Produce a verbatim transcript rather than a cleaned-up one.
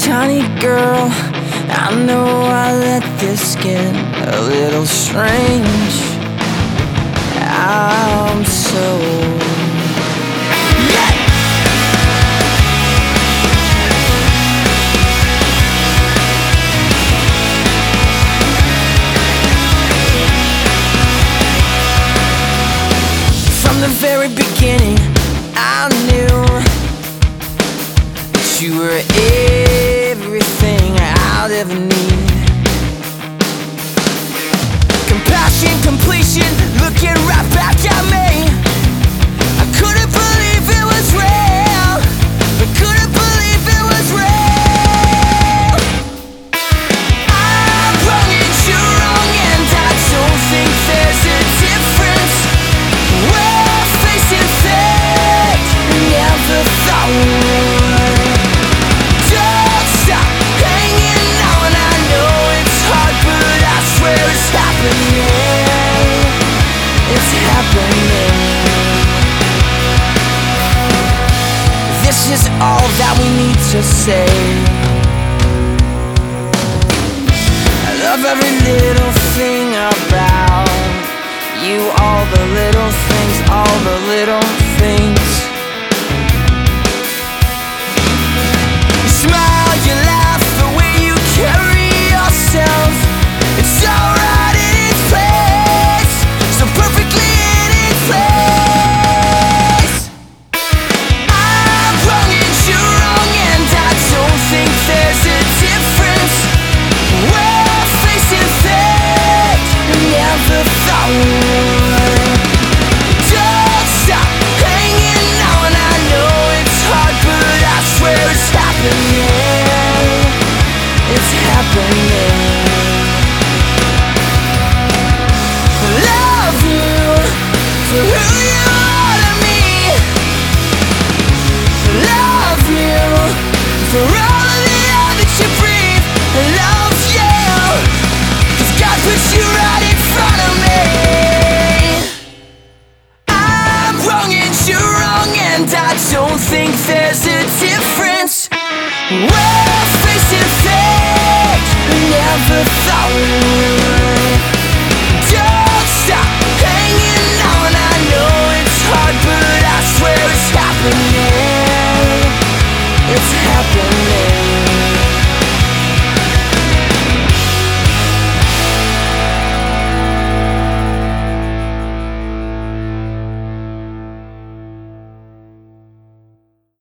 tiny girl, I know I let this get a little strange. I'm so yeah. From the very beginning, I knew that you were everything I'd ever need. Compassion, completion, looking right back at me. I couldn't believe it was real. I couldn't believe it was real. I'm wrong and you're wrong, and I don't think there's a difference. We're facing fate, never thought we would. Don't stop hanging on, I know it's hard, but I swear it's happening. It's happening. This is all that we need to say. I love every little thing about you, all the little things, all the little things.